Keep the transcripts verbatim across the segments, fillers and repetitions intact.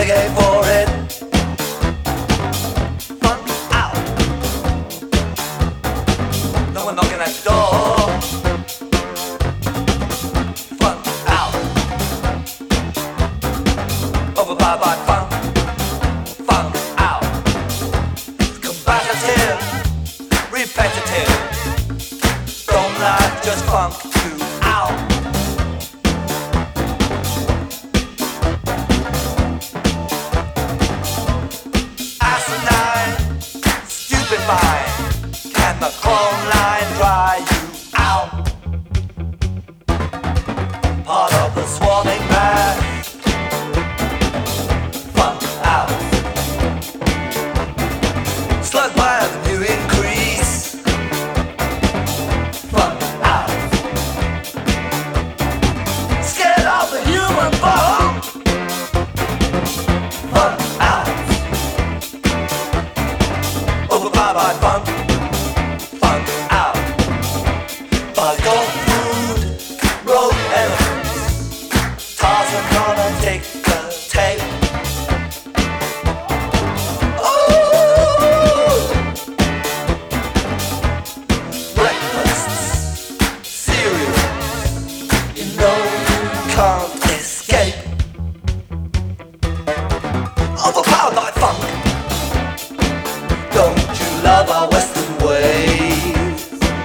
reggae for it. Funk out. No one knocking at the door. Funk out. Overpowered by funk. Funk out. Combative. Repetitive. Don't like just funk to out. Can the chrome line dry you out? Part of the swarming mass. Funk out. Slug revenue increase. Funk out. Scared of the human bomb. Funk out. Overpowered by funk. Funk out. By gold food, road elements. Tarzan gonna take the tape. Ooh! Breakfasts, cereals. You know you can't escape. Overpowered by funk. Don't you love our Western ways?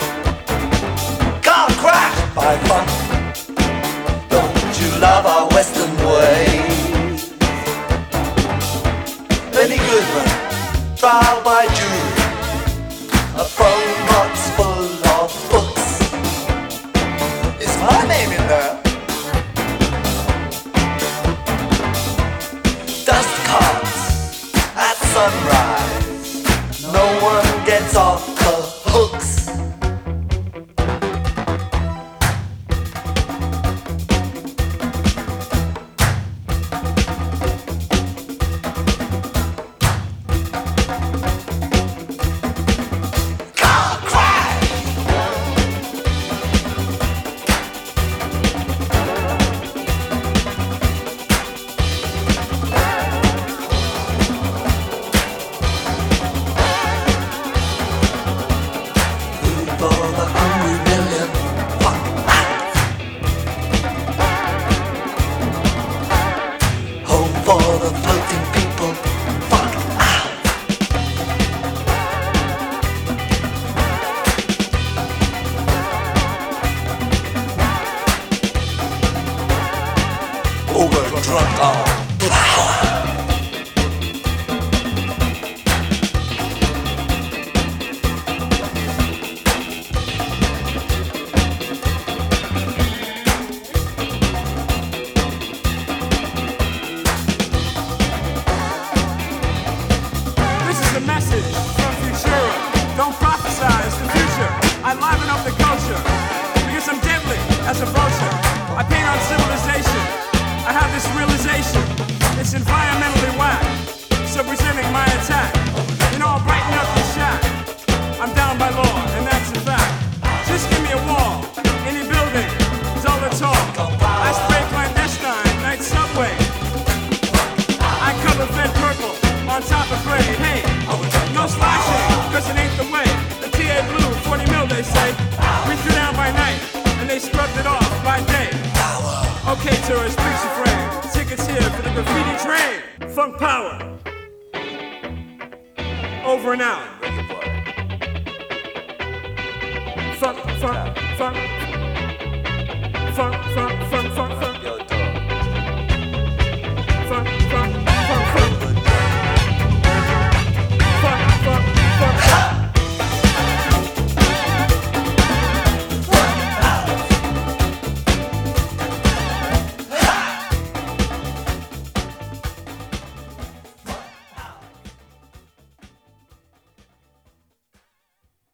Car crash by funk. Don't you love our Western ways? Benny Goodman, trial by jury. A phone box full of books. Is my name in there? Dust carts at sunrise. No one gets off the hooks. Car crash. For the hungry million, funk out. Home for the floating people, funk out. Overdrunk on power. Message from Futura. Don't prophesize the future. I liven up the culture because I'm deadly as a vulture. I paint on civilization. I have this realization. It's environmentally whack. So presenting my attack. You know, I'll brighten up the shack. I'm down by law, and that's a fact. Just give me a wall. Any building is all the talk. I spray clandestine night subway. I cover fed purple on top of gray. Hey. No slashing, cause it ain't the way. The T A blue, forty mil they say. We threw down by night, and they scrubbed it off by day. Okay, tourists, picture frame. Tickets here for the graffiti train. Funk power. Over and out. Funk, funk, funk. Funk, funk, funk.